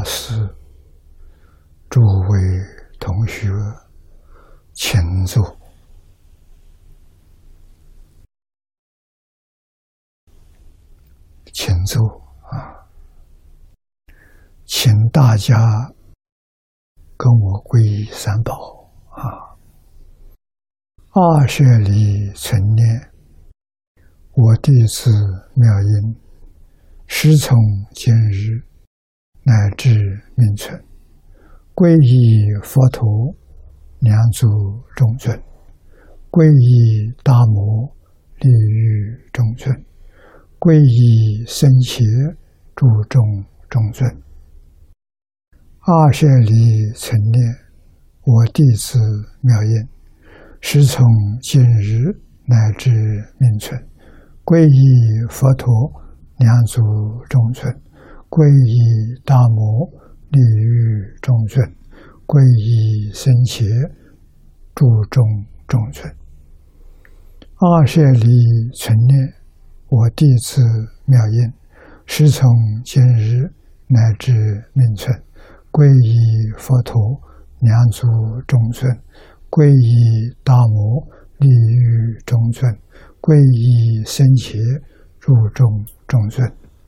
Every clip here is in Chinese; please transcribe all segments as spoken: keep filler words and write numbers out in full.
师、诸位同学，请坐。请坐啊！请大家跟我皈依三宝啊！二舍离存念，我弟子妙音，时从今日乃至命存，皈依佛陀、两足中尊，皈依大摩、利欲中尊，皈依僧伽、诸众中尊。二舍离存念，我弟子妙音，时从今日乃至命存，皈依佛陀、两足中尊，皈依大摩、利欲中尊，皈依僧伽、诸众中尊。二舍离存念，我弟子妙音，时从今日乃至命存，皈依佛陀、两足中尊，皈依大摩、利欲中尊，皈依僧伽、诸众中尊。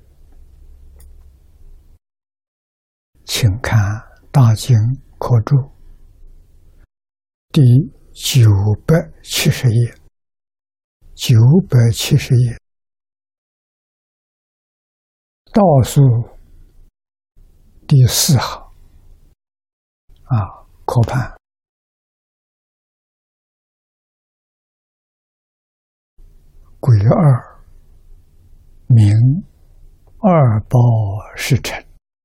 请看大经科注第九百七十页，九百七十页倒数第四行啊，科判癸二，名二报事成。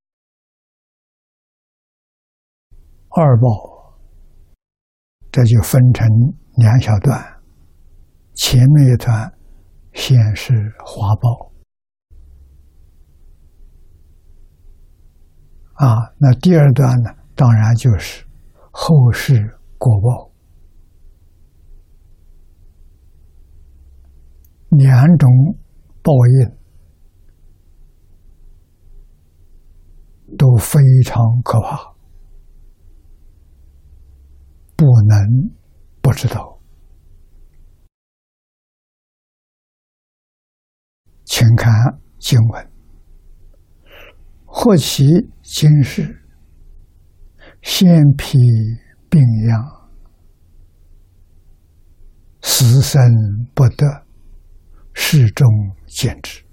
二报这就分成两小段，前面一段先是花报啊，那第二段呢，当然就是后世果报。两种报应都非常可怕，不能不知道。请看经文：或其今世，先披病殃，死生不得，世中见之。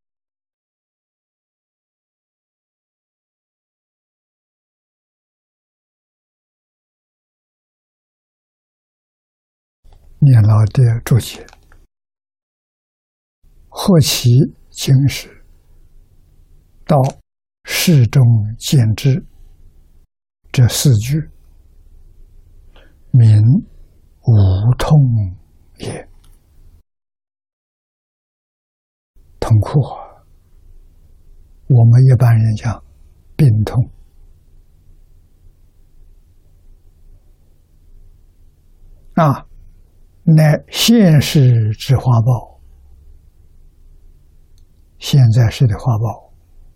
念老的注解：或其今世，到世中见之，这四句名无痛也。痛苦啊，我们一般人讲病痛啊，乃现世之花报，现在世的花报，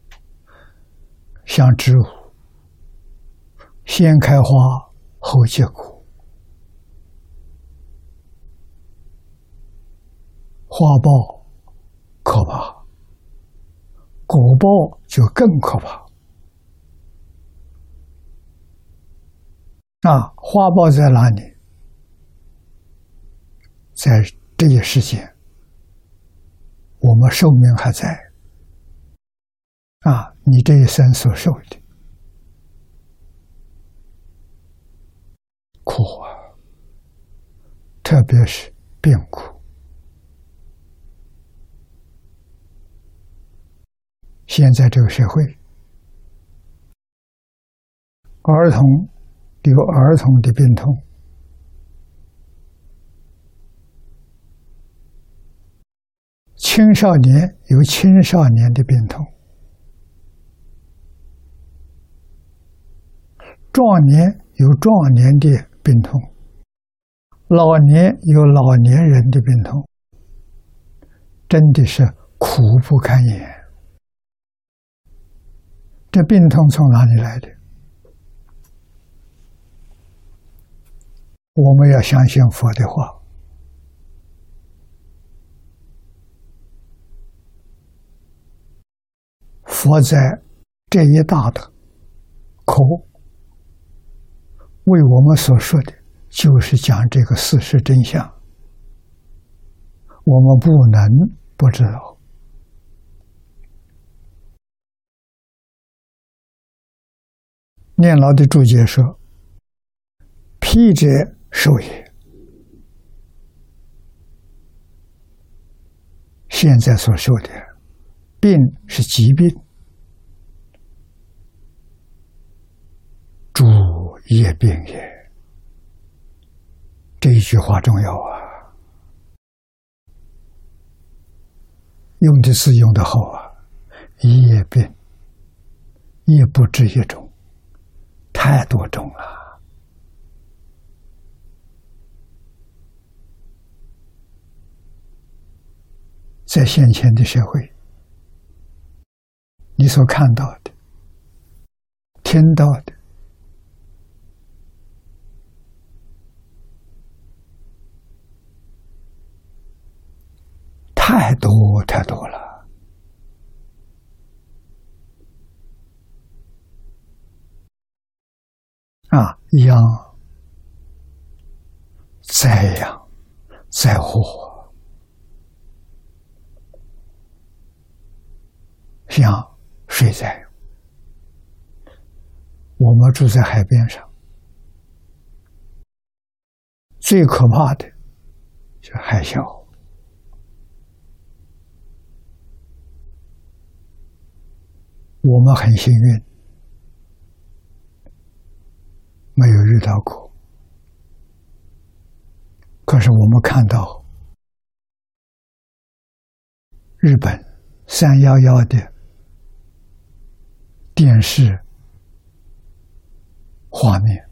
像植物先开花后结果，花报可怕，果报就更可怕啊！花报在哪里？在这一世间，我们寿命还在啊，你这一生所受的苦啊，特别是病苦。现在这个社会，儿童有儿童的病痛，青少年有青少年的病痛，壮年有壮年的病痛，老年有老年人的病痛，真的是苦不堪言。 这病痛从哪里来的？我们要相信佛的话。佛在这一大的课为我们所说的，就是讲这个事实真相，我们不能不知道。念老的注解说：“辟者受也。”现在所受的病是疾病，诸业病也。这一句话重要啊，用的字用得好啊，业病，业不止一种，太多种了。在现前的社会，你所看到的、听到的，太多太多了。啊，殃灾殃灾祸，像水灾，我们住在海边上，最可怕的是海啸。我们很幸运，没有遇到过。可是我们看到日本三一一的电视画面，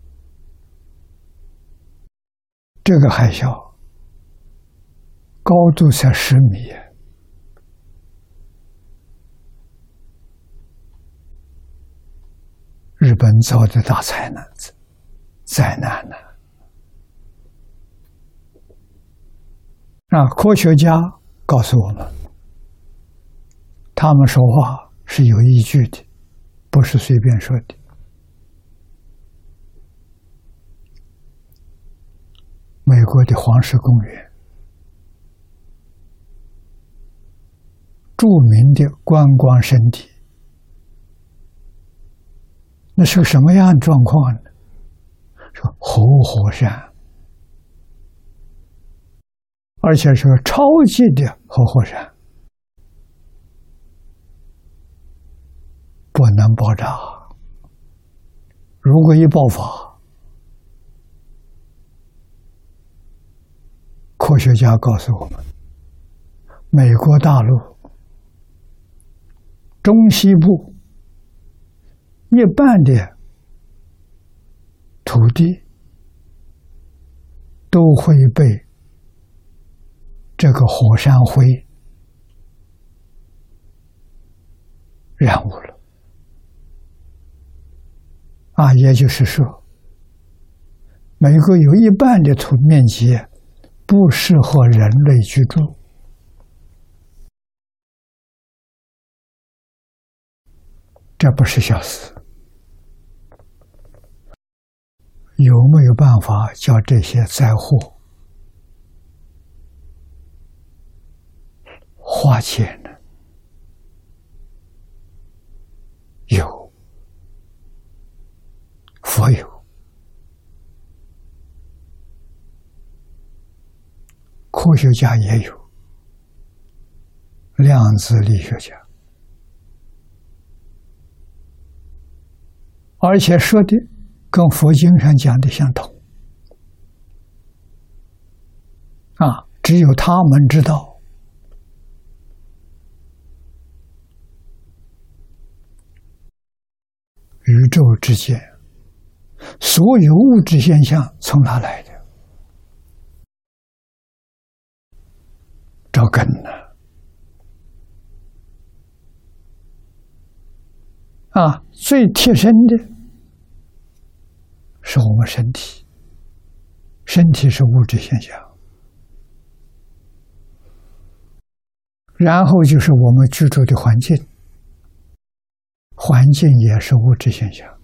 这个海啸高度才十米，日本遭的大灾难灾难呢？啊，科学家告诉我们，他们说话是有依据的，不是随便说的。美国的黄石公园，著名的观光胜地，那是个什么样的状况呢？说活火山，而且是个超级的活火山，不能爆炸。如果一爆发，科学家告诉我们，美国大陆中西部一半的土地都会被这个火山灰染污了。啊，也就是说，美国有一半的土面积不适合人类居住。这不是小事。有没有办法叫这些灾祸化解呢？有，佛有，科学家也有，量子力学家，而且说的跟佛经上讲的相同。啊，只有他们知道，宇宙之间所有物质现象从哪来的？找根呢？ 啊，最贴身的是我们身体，身体是物质现象，然后就是我们居住的环境，环境也是物质现象。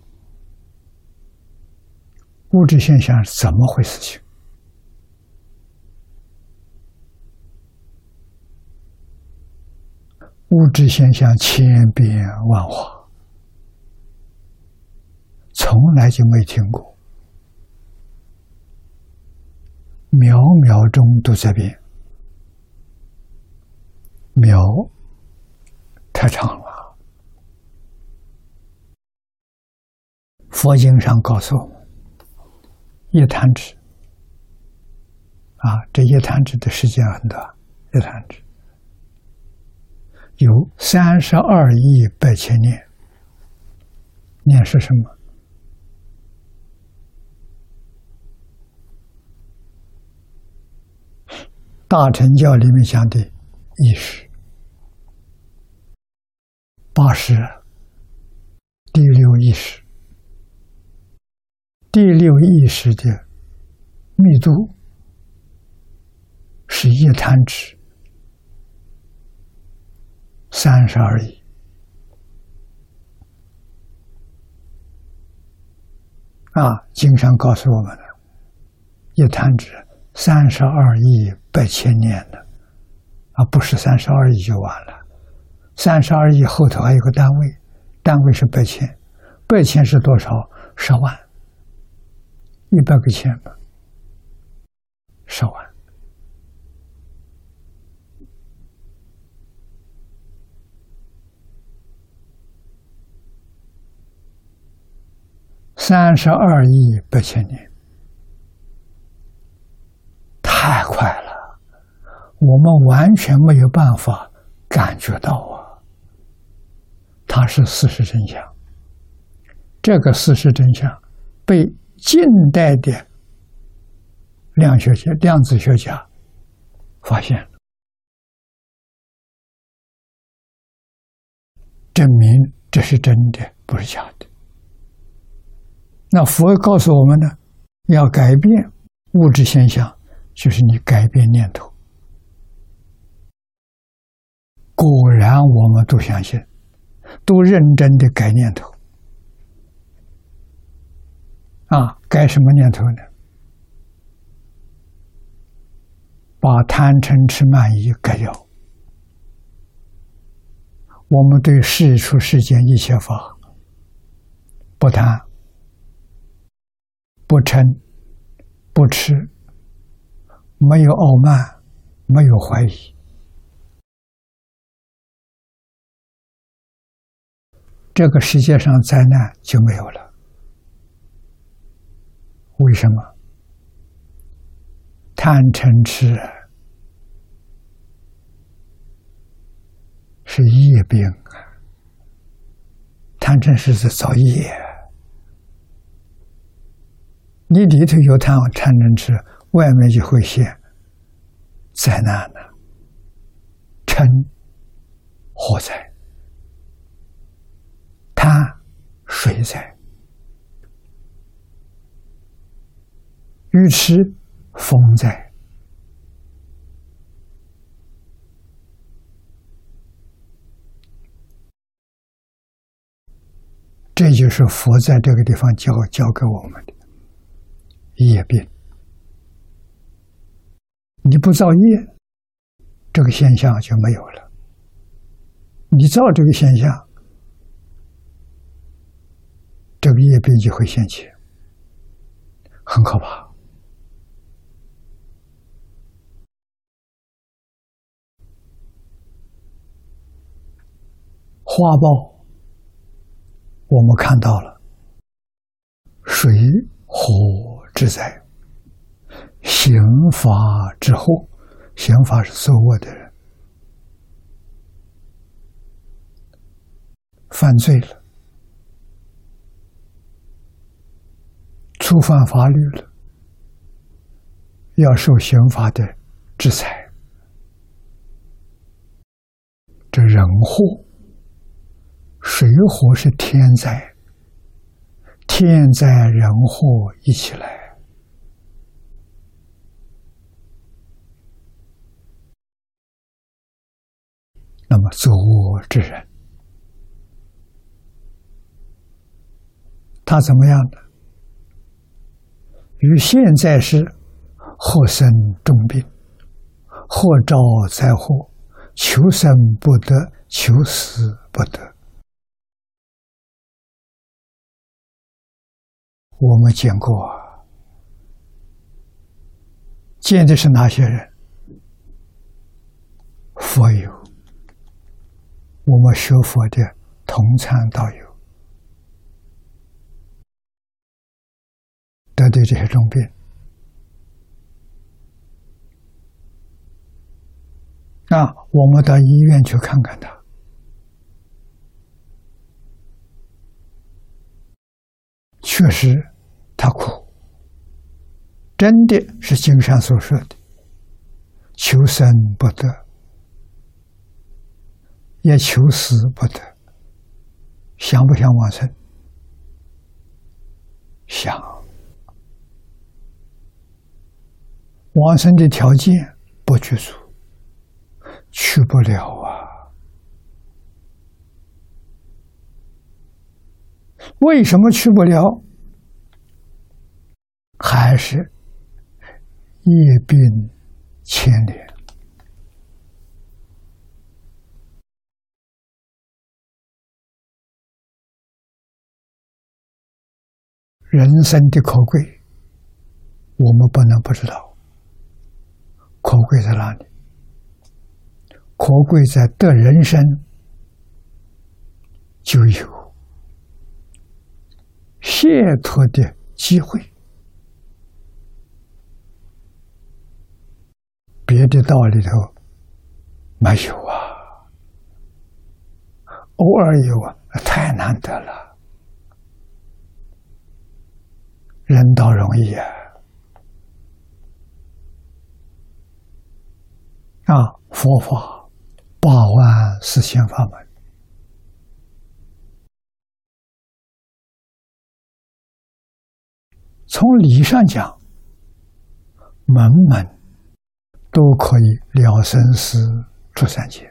物质现象是怎么回事情？物质现象千变万化，从来就没听过，秒秒钟都在变，秒太长了。佛经上告诉我们，一弹指啊，这一弹指的时间很短，一弹指有三十二亿百千年。念是什么？大乘教里面讲的意识，八识，第六意识，第六意识的密度是一弹指三十二亿。啊，经上告诉我们的，一弹指三十二亿百千年的，啊，不是三十二亿就完了，三十二亿后头还有个单位，单位是百千，百千是多少？十万，一百个千吧，十万。三十二亿百千年，太快了，我们完全没有办法感觉到啊。它是事实真相，这个事实真相被近代的量学家、量子学家发现了，证明这是真的，不是假的。那佛告诉我们呢，要改变物质现象，就是你改变念头。果然我们都相信，都认真的改念头。啊，改什么念头呢？把贪嗔痴慢疑改掉。我们对世出世间一切法不贪，不嗔，不痴，没有傲慢，没有怀疑。这个世界上灾难就没有了。为什么？贪嗔痴是业病啊！贪嗔痴是造业。你里头有贪贪嗔痴，外面就会现灾难了。嗔火灾，贪水灾，愚痴风灾。这就是佛在这个地方教教给我们的业病。你不造业，这个现象就没有了；你造这个现象，这个业病就会现起，很可怕。花报我们看到了，水火之灾，刑罚之后，刑罚是作恶的人犯罪了，触犯法律了，要受刑罚的制裁。这人祸，水水火是天灾，天灾人祸一起来。那么作恶之人，他怎么样呢？于现在时，或生重病，或招灾祸，求生不得，求死不得。我们见过啊，见的是哪些人？佛友，我们学佛的同参道友，得对这些重病，啊，我们到医院去看看他，确实他苦，真的是经上所说的求生不得，也求死不得。想不想往生？想。往生的条件不具足，去不了啊。为什么去不了？还是业病牵连。人生的可贵，我们不能不知道。可贵在哪里？可贵在得人生就有解脱的机会，别的道里头没有啊，偶尔有啊，太难得了。人道容易啊。啊，佛法八万四千法门，从理上讲，门门都可以了生死出三界。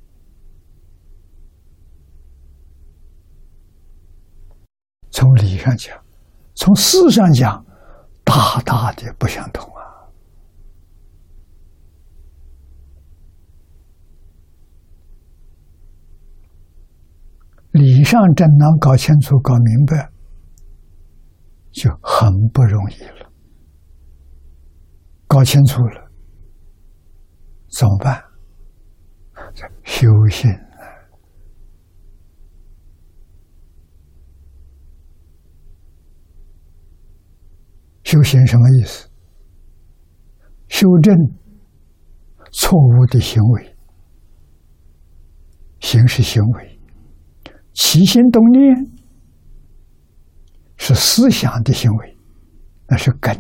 从理上讲，从事上讲，大大的不相同啊。理上真能搞清楚、搞明白，就很不容易了。搞清楚了，怎么办？修行啊！修行什么意思？修正错误的行为，行是行为。起心动念是思想的行为，那是根。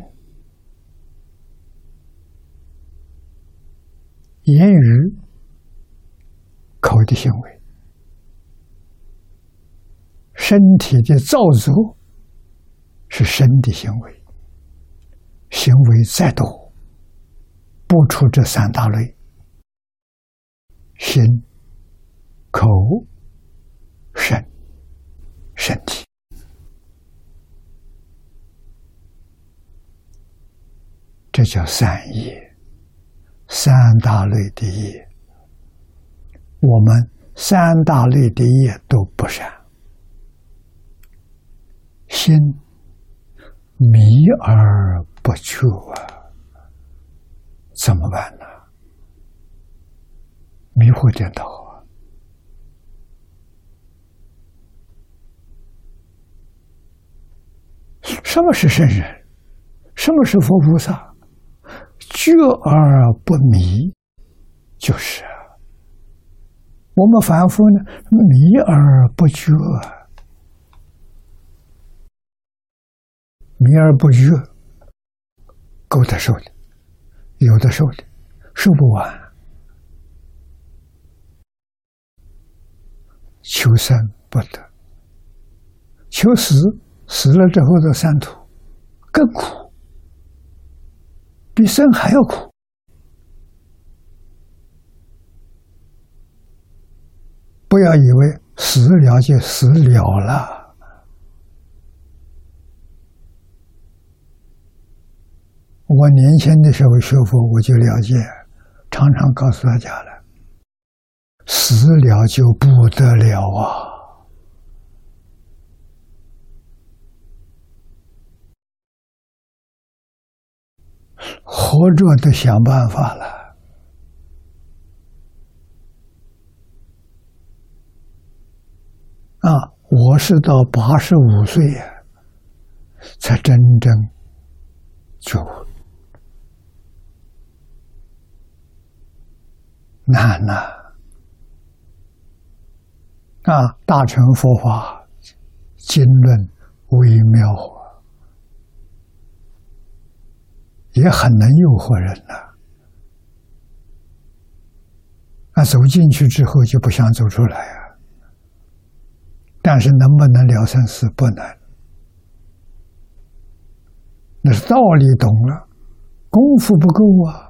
言语口的行为，身体的造作是身的行为。行为再多，不出这三大类：心、口、身，身体。这叫三业，三大类的业。我们三大类的业都不善，心迷而不觉啊，怎么办呢？迷惑颠倒啊！什么是圣人？什么是佛菩萨？觉而不迷，就是啊。我们凡夫呢，迷而不觉，迷而不觉，够得受的，有的受的，受不完。求生不得。求死，死了之后的三途更苦，比生还要苦。不要以为死了就死了了。我年轻的时候学佛，我就了解，常常告诉大家了，死了就不得了啊！活着得想办法了。啊，我是到八十五岁呀，才真正觉悟，难呐！啊，大乘佛法经论微妙啊，也很能诱惑人呐。啊，走进去之后就不想走出来啊。但是能不能了生死？不能。那是道理懂了，功夫不够啊！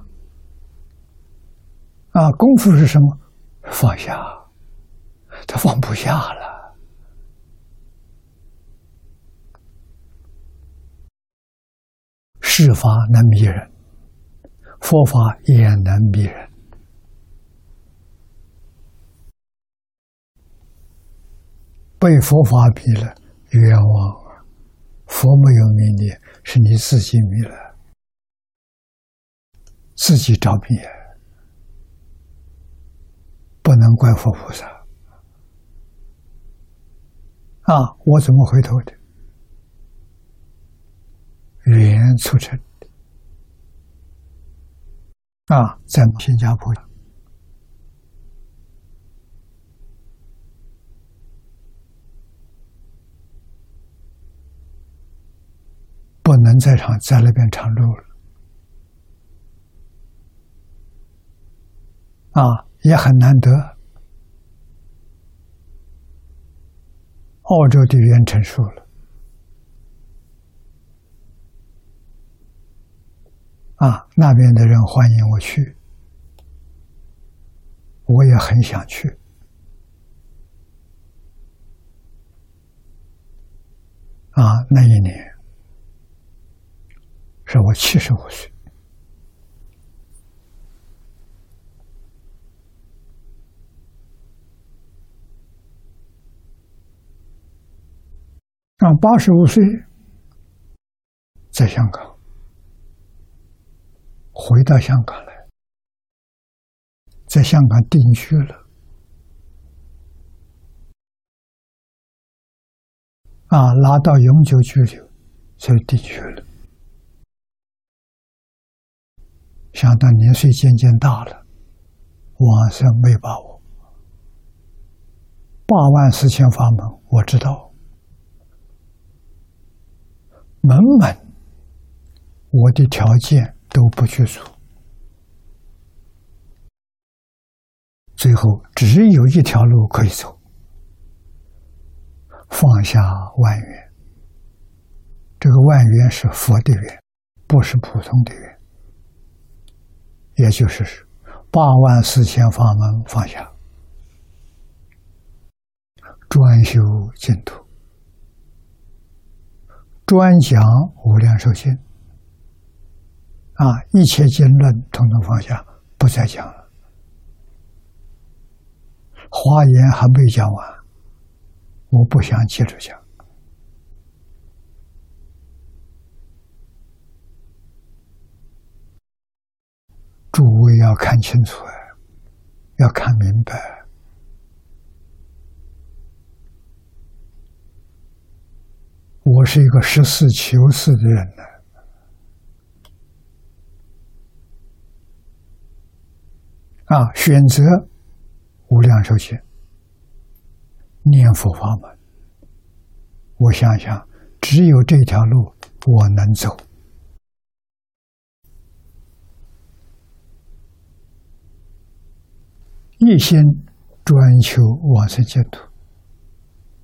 啊，功夫是什么？放下，他放不下了。世法能迷人，佛法也能迷人。被佛法迷了，冤枉啊！佛没有迷你，是你自己迷了，自己找迷，不能怪佛菩萨。啊，我怎么回头的？缘促成的。啊，在新加坡。不能在场在那边常住了，啊，也很难得。澳洲的缘成熟了，啊，那边的人欢迎我去，我也很想去。啊，那一年。是我七十五岁，啊，八十五岁在香港，回到香港来，在香港定居了，啊，拿到永久居留，所以定居了。想到年岁渐渐大了，往生没把握。八万四千法门我知道，门门我的条件都不具足，最后只有一条路可以走，放下万缘。这个万缘是佛的缘，不是普通的缘。也就是八万四千法门放下，专修净土，专讲无量寿经，啊，一切经论统统放下，不再讲了。华严还没讲完，我不想接着讲。诸位要看清楚，要看明白。我是一个实事求是的人呢，啊，选择无量寿经，念佛法门。我想想，只有这条路我能走。一心专求往生净土，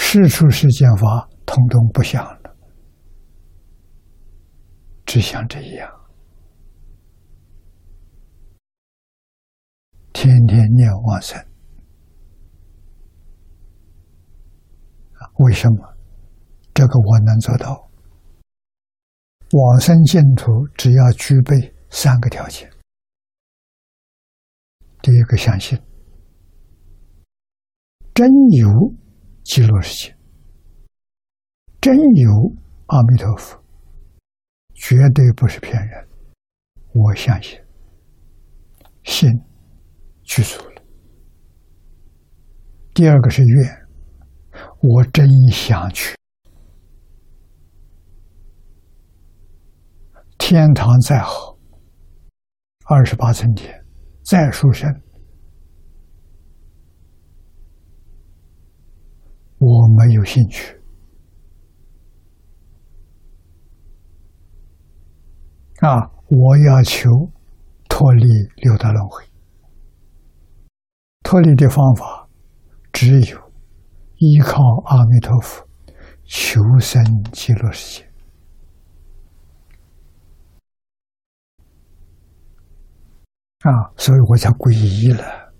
世出世间法通通不想了，只想这一样，天天念往生。为什么？这个我能做到。往生净土只要具备三个条件。第一个，相信真有极乐世界，真有阿弥陀佛，绝对不是骗人。我相信，信具足了。第二个是愿，我真想去。天堂再好，二十八层天再殊胜，我没有兴趣。啊，我要求脱离六道轮回。脱离的方法只有依靠阿弥陀佛，求生极乐世界。啊，所以我才皈依了，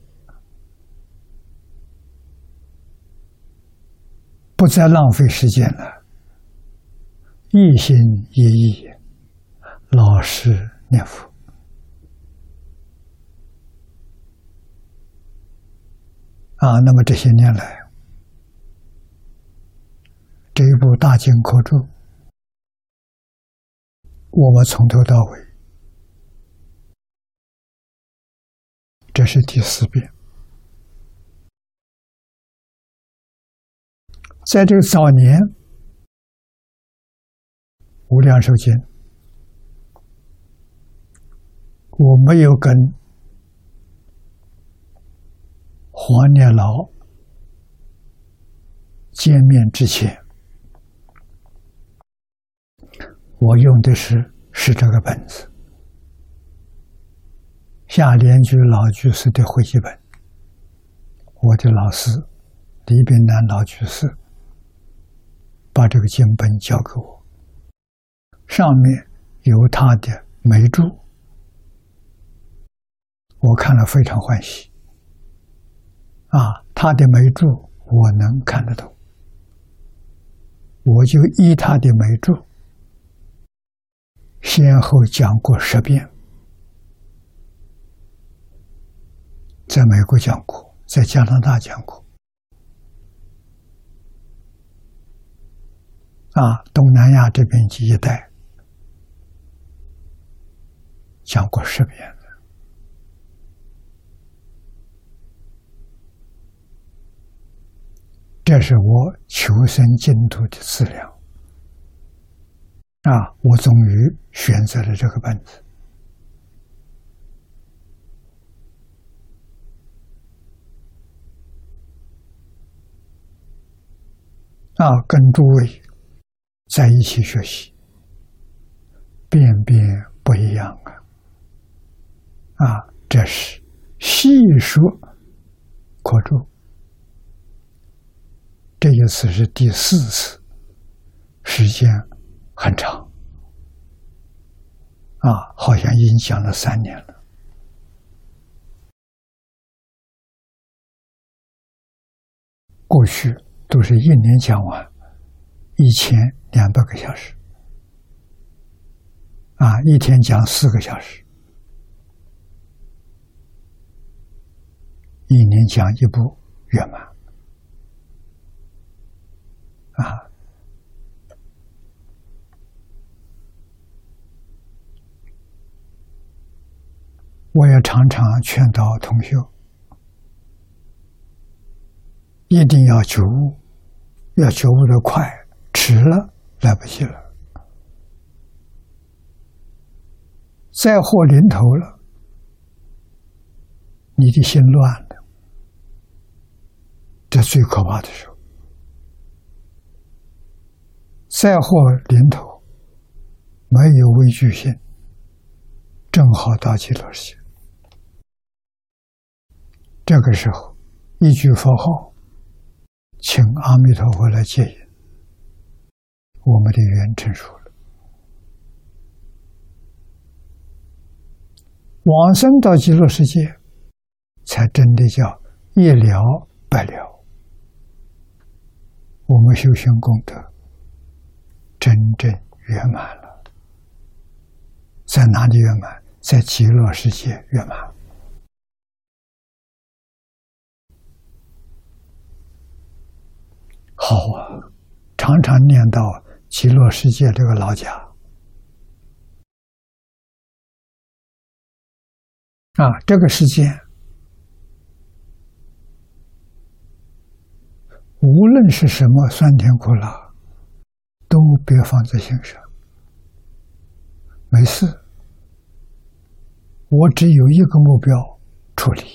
不再浪费时间了，一心一意，老实念佛。啊，那么这些年来，这一部大经科注，我们从头到尾，这是第四遍。在这个早年，无量寿经，我没有跟黄念老见面之前，我用的是是这个本子。夏莲居老居士的汇集本，我的老师李炳南老居士把这个经本交给我，上面有他的眉注，我看了非常欢喜。啊，他的眉注我能看得懂，我就依他的眉注，先后讲过十遍。在美国讲过，在加拿大讲过，啊，东南亚这边一带讲过十遍了。这是我求生净土的资料，啊，我终于选择了这个本子。啊，跟诸位在一起学习，遍遍不一样啊！啊，这是细说科注，这一次是第四次，时间很长，啊，好像已经讲了三年了。过去都是一年讲完一千两百个小时，啊，一天讲四个小时，一年讲一部圆满，啊，我也常常劝导同学，一定要觉悟，要觉悟的快，迟了来不及了。灾祸临头了，你的心乱了，这最可怕的时候。灾祸临头，没有畏惧心，正好到极乐世界。这个时候，一句佛号请阿弥陀佛来接引，我们的缘成熟了。往生到极乐世界，才真的叫一了百了。我们修行功德真正圆满了。在哪里圆满？在极乐世界圆满。好啊，常常念到极乐世界这个老家啊，这个世界无论是什么酸甜苦辣，都别放在心上。没事，我只有一个目标：处理。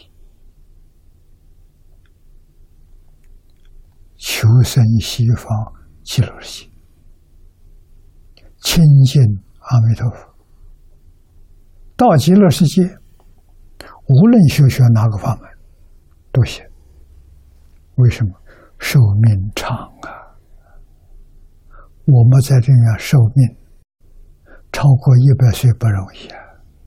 求生西方极乐世界，亲近阿弥陀佛。到极乐世界，无论修学哪个法门，都行。为什么？寿命长啊！我们在这样寿命超过一百岁不容易啊，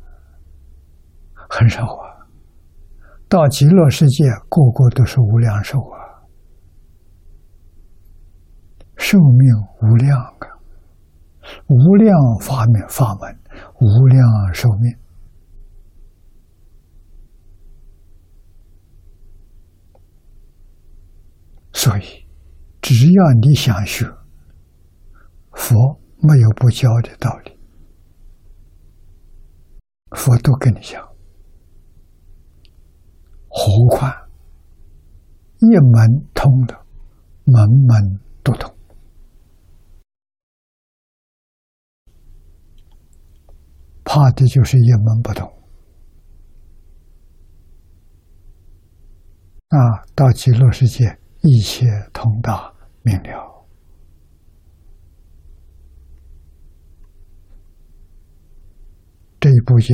很少啊。到极乐世界，个个都是无量寿啊。寿命无量啊，无量法门法门，无量寿命。所以，只要你想学，佛没有不教的道理，佛都跟你讲。何况一门通的，门门都通。怕的就是一门不通啊！到极乐世界，一切通达明了。这一部经，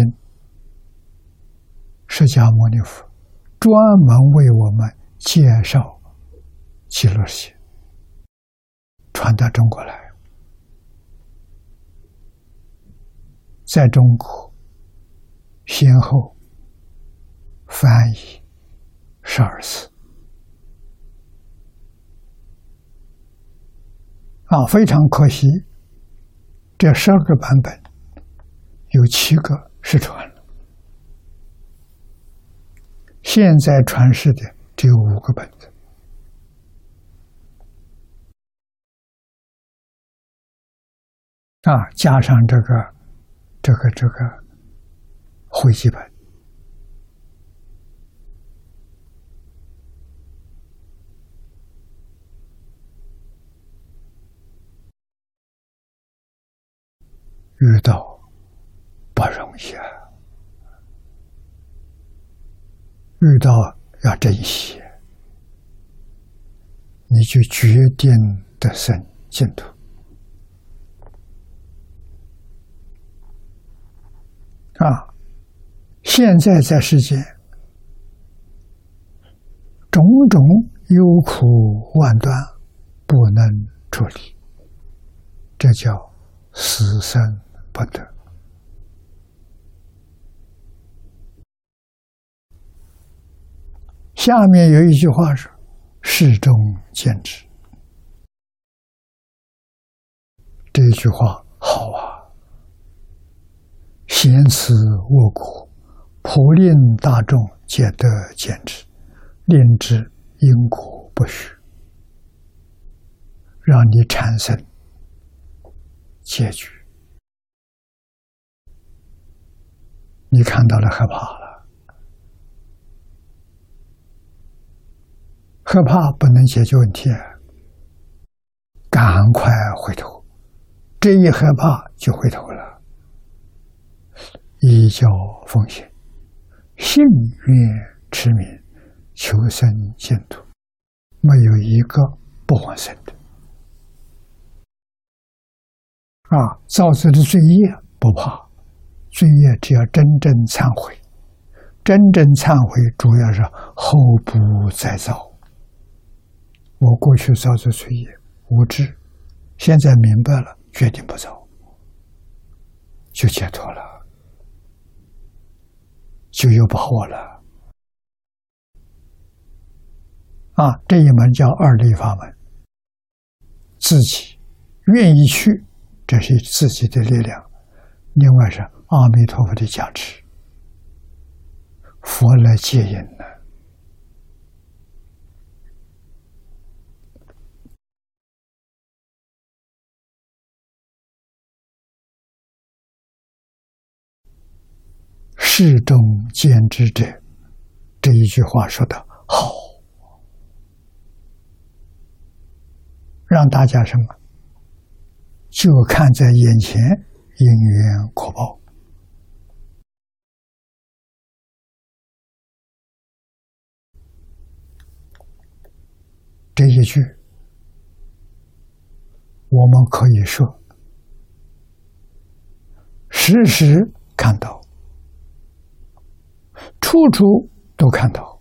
释迦牟尼佛专门为我们介绍极乐世界，传到中国来。在中国先后翻译十二次啊，非常可惜，这十二个版本有七个失传了，现在传世的只有五个本子啊，加上这个。这个这个汇集本，遇到不容易啊，遇到要珍惜，你就决定得生净土。啊，现在在世间，种种忧苦万端，不能处理，这叫死生不得。下面有一句话是：世中见之。这一句话好啊。贤慈我国，普令大众皆得见之，令之因果不虚，让你产生结局。你看到了，害怕了，害怕不能解决问题，赶快回头，这一害怕就回头了。依教奉行，信愿持名，求生净土，没有一个不往生的。啊，造作的罪业不怕，罪业只要真正忏悔，真正忏悔主要是后不再造， 我过去造作罪业，无知，现在明白了，决定不造，就解脱了，就有把握了。啊，这一门叫二力法门，自己愿意去，这是自己的力量；另外是阿弥陀佛的加持，佛来接引呢。世中见之者，这一句话说的好，让大家什么？就看在眼前，因缘果报。这一句，我们可以说，时时看到，处处都看到。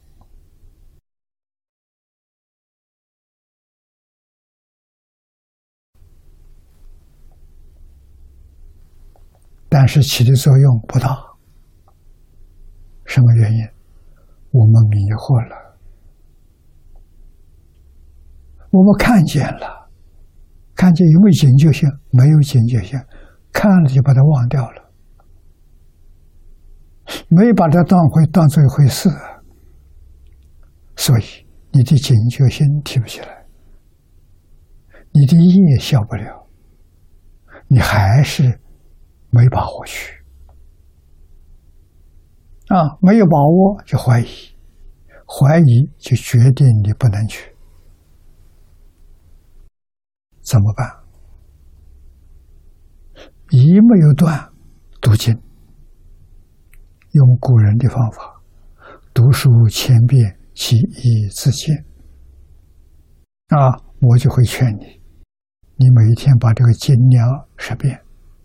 但是起的作用不大，什么原因？我们迷惑了，我们看见了，看见有没有警觉性？没有警觉性，看了就把它忘掉了，没有把它当回当做一回事，所以你的警觉性提不起来，你的业消不了，你还是没把握去啊，没有把握就怀疑，怀疑就决定你不能去，怎么办？一没有断，读经，用古人的方法，读书千遍，其义自见。啊，我就会劝你，你每一天把这个经念十遍。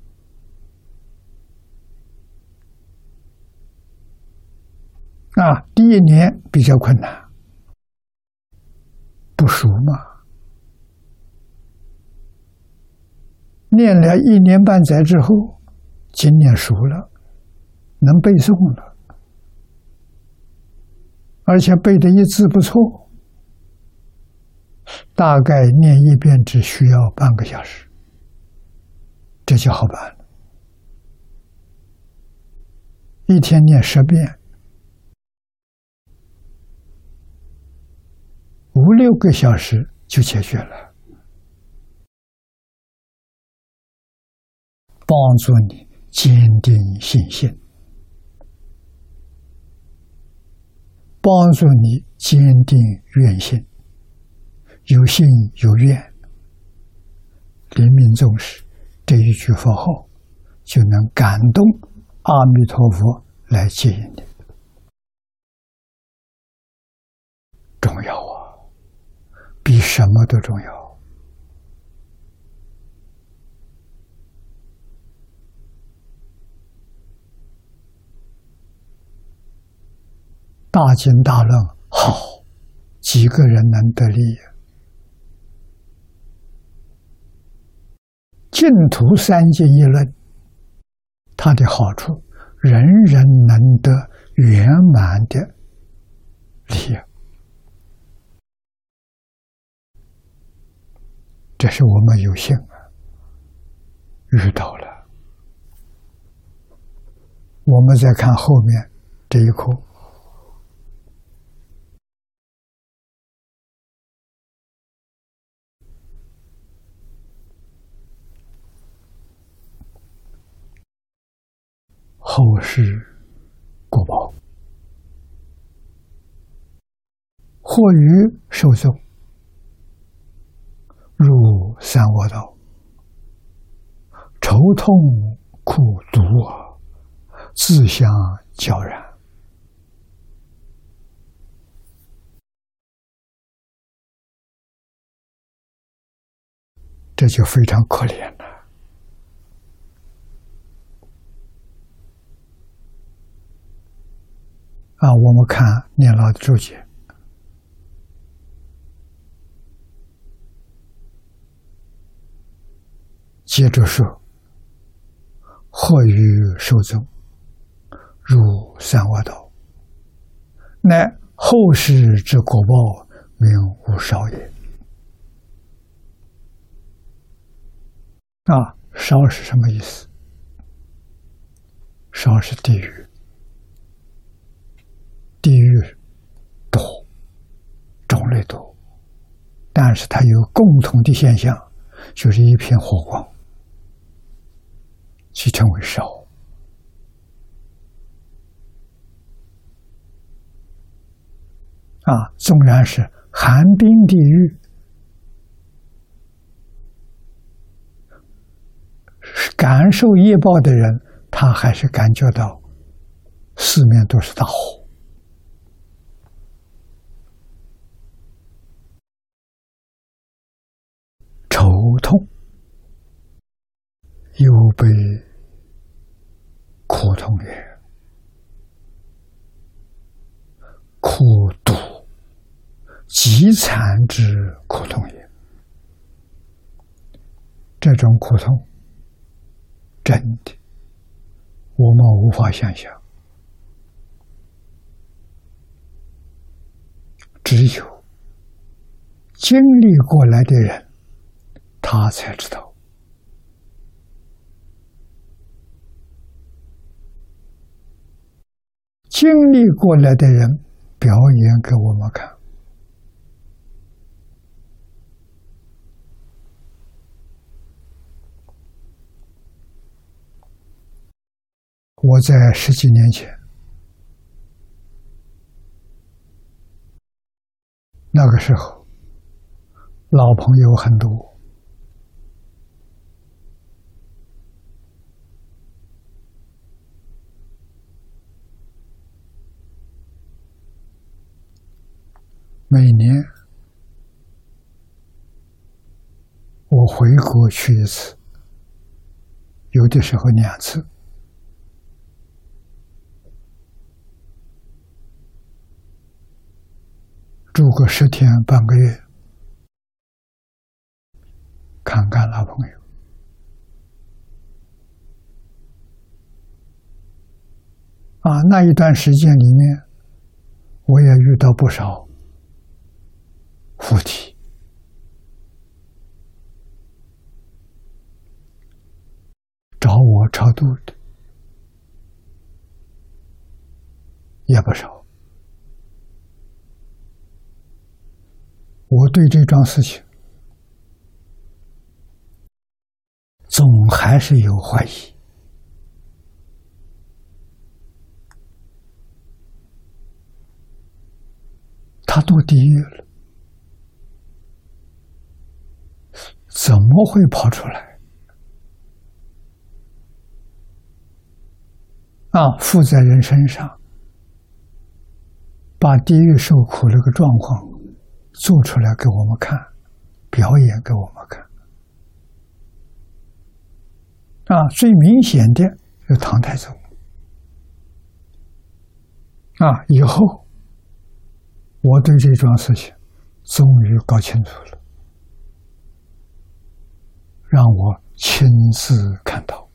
啊，第一年比较困难，不熟嘛。念了一年半载之后，经念熟了，能背诵了，而且背的一字不错，大概念一遍只需要半个小时，这就好办了。一天念十遍，五六个小时就解决了，帮助你坚定信心，帮助你坚定愿心，有信有愿，临命终时这一句佛号就能感动阿弥陀佛来接引你。重要啊，比什么都重要。大经大论好，几个人能得利？净土三经一论，它的好处，人人能得圆满的利益。这是我们有幸遇到了。我们再看后面这一课，后世果报，或于受众入三恶道，愁痛苦毒啊，自相搅然。这就非常可怜了。啊，我们看念老的注解， 接着说：或于受众，入三恶道，乃后世之果报，名无少也。啊，少是什么意思？少是地狱，地狱多，种类多，但是它有共同的现象，就是一片火光，其称为烧。啊，纵然是寒冰地狱，感受业报的人，他还是感觉到四面都是大火。愁痛、忧悲、苦痛也，苦毒、极惨之苦痛也。这种苦痛，真的，我们无法想象，只有经历过来的人，他才知道。经历过来的人表演给我们看。我在十几年前，那个时候老朋友很多，每年我回国去一次，有的时候两次。住个十天半个月，看看老朋友。啊，那一段时间里面，我也遇到不少附体，找我超度的也不少。我对这桩事情总还是有怀疑。他堕地狱了，怎么会跑出来？啊，附在人身上，把地狱受苦这个状况做出来给我们看，表演给我们看。啊，最明显的就是唐太宗。啊，以后我对这桩事情终于搞清楚了，让我亲自看到。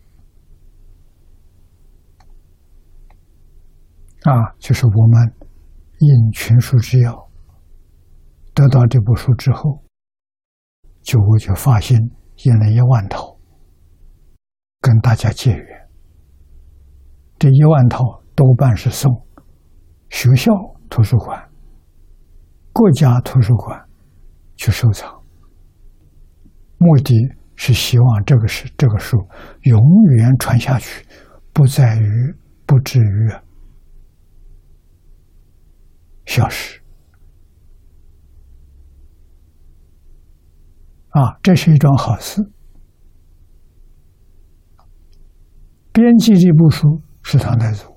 啊，就是我们应群书之要，得到这部书之后，就我就发心印了一万套，跟大家结缘。这一万套多半是送学校图书馆、国家图书馆去收藏，目的是希望这个是这个书永远传下去，不在于不至于消失。啊，这是一桩好事。编辑这部书是唐太宗，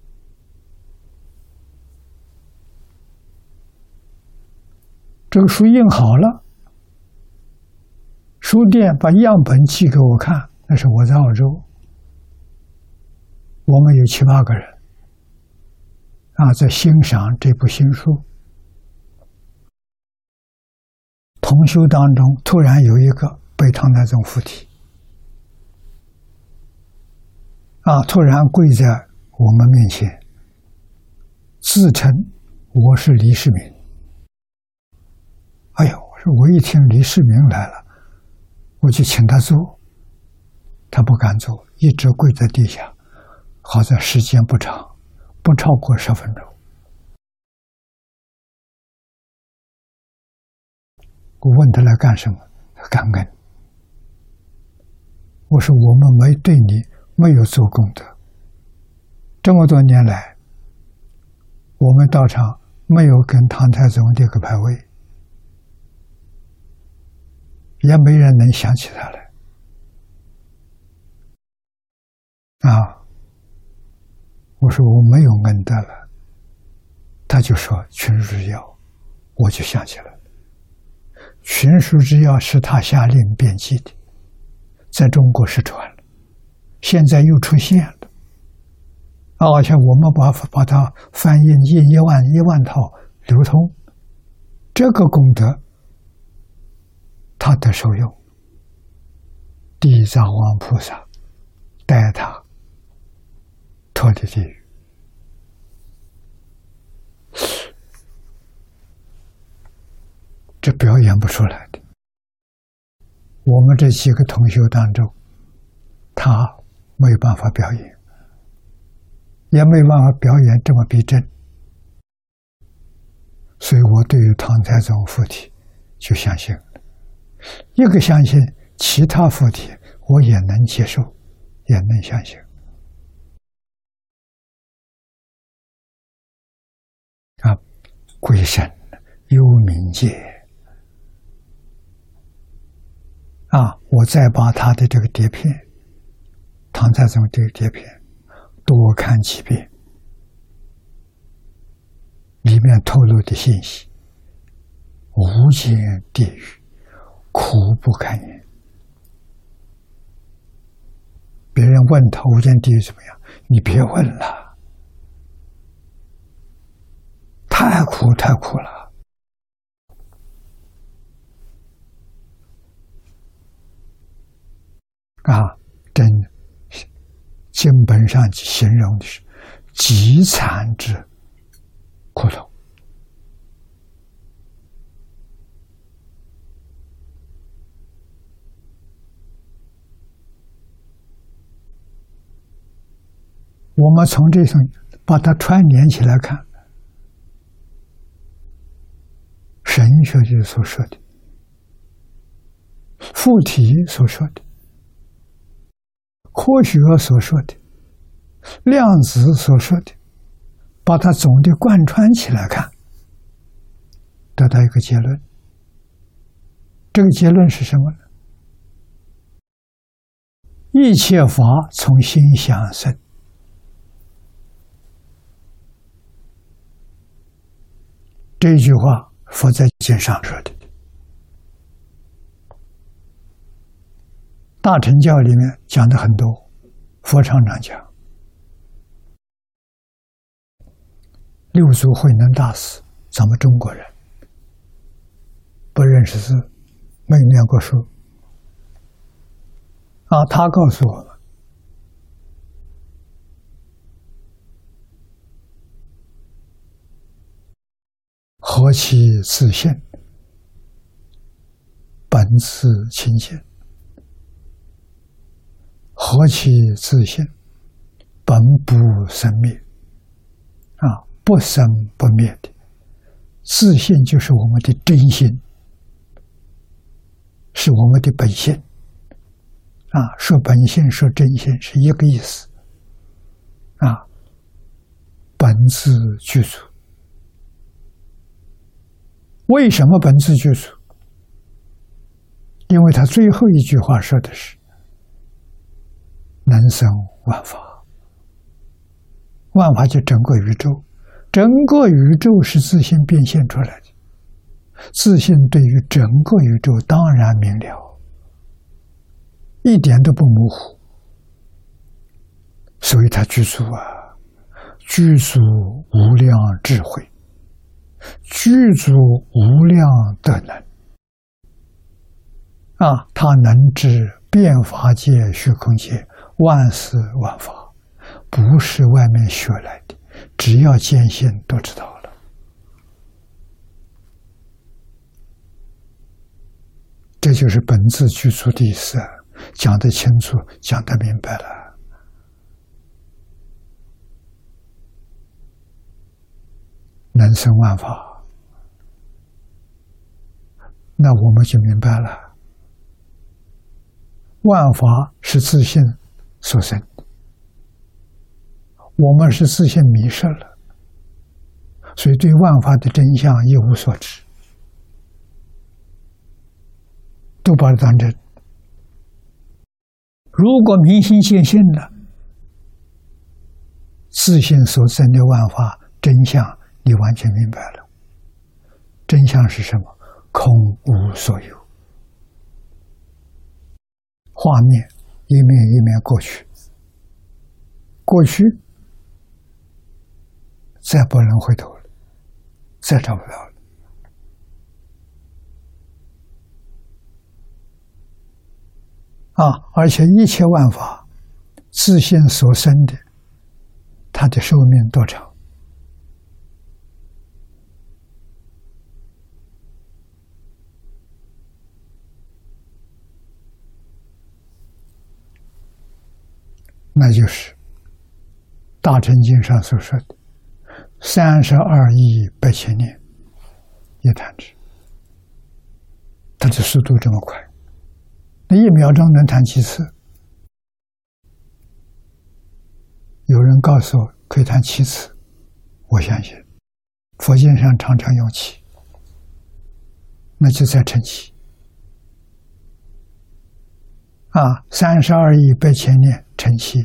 这个书印好了，书店把样本寄给我看，那是我在澳洲，我们有七八个人啊，在欣赏这部新书。同修当中突然有一个被唐太宗附体， 啊，突然跪在我们面前，自称我是李世民。哎呦，我说我一听李世民来了，我就请他坐，他不敢坐，一直跪在地下。好在时间不长，不超过十分钟。我问他来干什么？他感恩。我说我们没对你没有做功德，这么多年来，我们道场没有跟唐太宗立个牌位，也没人能想起他来。啊，我说我没有恩德了，他就说群书之要，我就想起来了。群书之要是他下令编辑的，在中国失传了，现在又出现了。而且我们把把它翻译一一万一万套流通，这个功德他得受用。地藏王菩萨带他脱离地狱。这表演不出来的。我们这几个同学当中，他没有办法表演，也没有办法表演这么逼真。所以我对于唐太宗附体就相信了，一个相信，其他附体我也能接受，也能相信。啊，鬼神幽冥界。啊！我再把他的这个碟片，唐太宗这个碟片多看几遍，里面透露的信息，无间地狱苦不堪言。别人问他无间地狱怎么样，你别问了，太苦太苦了。啊，真经本上形容的是极惨之苦痛。我们从这层把它串联起来看，神学里所说的，附体所说的，科学所说的，量子所说的，把它总的贯穿起来看，得到一个结论。这个结论是什么呢？一切法从心想生。这一句话佛在经上说的，大乘教里面讲的很多，佛常常讲。六祖慧能大师，咱们中国人不认识字，没念过书啊，他告诉我们，何其自性，本自清净；何其自性，本不生灭。啊，不生不灭的自性就是我们的真心，是我们的本性。啊，说本性说真性是一个意思。啊，本自具足。为什么本自具足？因为他最后一句话说的是能生万法，万法就整个宇宙，整个宇宙是自性变现出来的，自性对于整个宇宙当然明了，一点都不模糊，所以他具足啊，具足无量智慧，具足无量德能啊！他能知遍法界、虚空界万事万法， 不是外面学来的，只要坚信都知道了。这就是本自具足的意思，讲得清楚，讲得明白了。能生万法，那我们就明白了，万法是自信所生的，我们是自信迷失了，所以对万法的真相一无所知，都把它当真。如果明心见性了，自信所生的万法真相你完全明白了。真相是什么？空无所有。画面一面一面过去，过去再不能回头了，再找不到了。啊！而且一切万法自性所生的，它的寿命多长？那就是大乘经上所说的三十二亿八千年一弹指，它的速度这么快，那一秒钟能弹几次？有人告诉我可以弹七次，我相信佛经上常常用七，那就再乘七啊，三十二亿八千年乘七，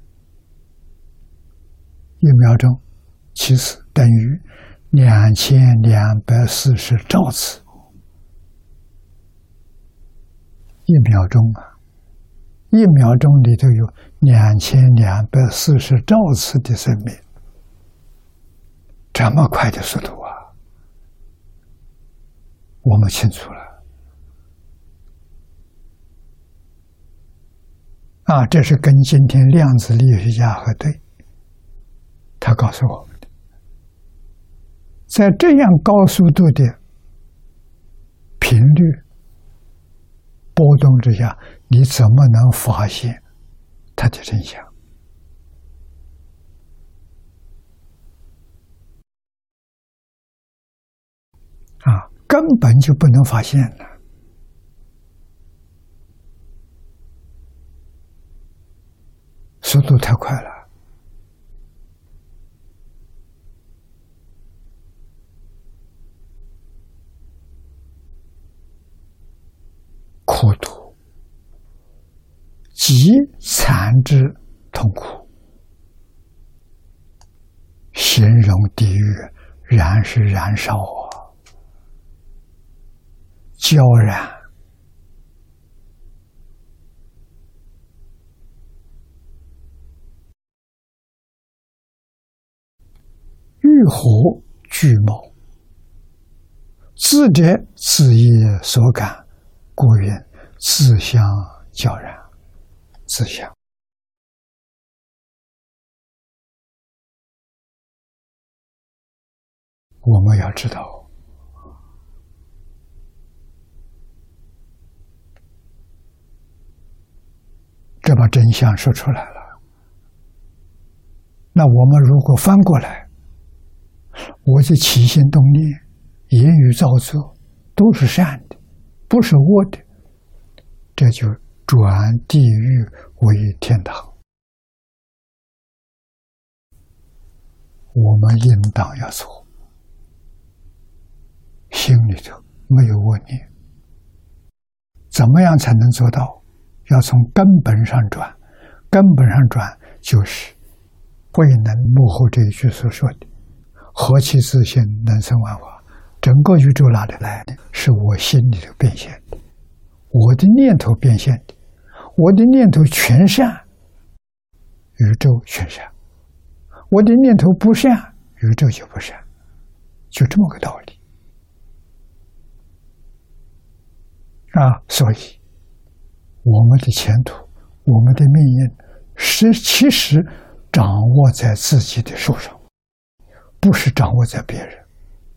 一秒钟七次等于两千两百四十兆次，一秒钟啊，一秒钟里头有两千两百四十兆次的生命，这么快的速度啊，我们清楚了。啊，这是跟今天量子力学家核对，他告诉我们的，在这样高速度的频率波动之下，你怎么能发现它的真相？啊，根本就不能发现了。速度太快了，苦毒，极惨之痛苦，形容地狱，燃是燃烧啊，焦燃。欲火俱冒，自者自业所感，故云自相较然。自相，我们要知道，这把真相说出来了。那我们如果翻过来，我的起心动念、言语造作都是善的，不是恶的，这就转地狱为天堂。我们应当要做，心里头没有恶念。怎么样才能做到？要从根本上转，根本上转就是慧能幕后这一句所说的何其自性，能生万法。整个宇宙哪里来的？是我心里头变现的，我的念头变现的。我的念头全善，宇宙全善；我的念头不善，宇宙就不善，就这么个道理啊！所以我们的前途，我们的命运，是其实掌握在自己的手上，不是掌握在别人。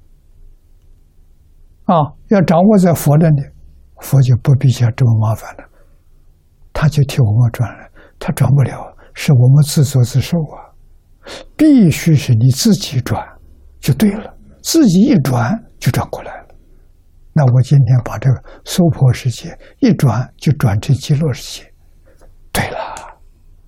啊，要掌握在佛那里，佛就不必想这么麻烦了，他就替我们转了，他转不了，是我们自作自受啊！必须是你自己转就对了，自己一转就转过来了。那我今天把这个娑婆世界一转，就转成极乐世界，对了。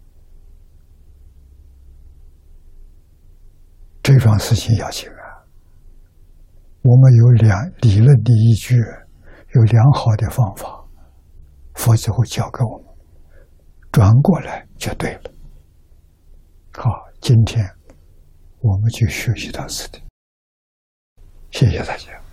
这桩事情要紧啊！我们有良理论的依据，有良好的方法，佛就会教给我们，转过来就对了。好，今天我们就学习到此地，谢谢大家。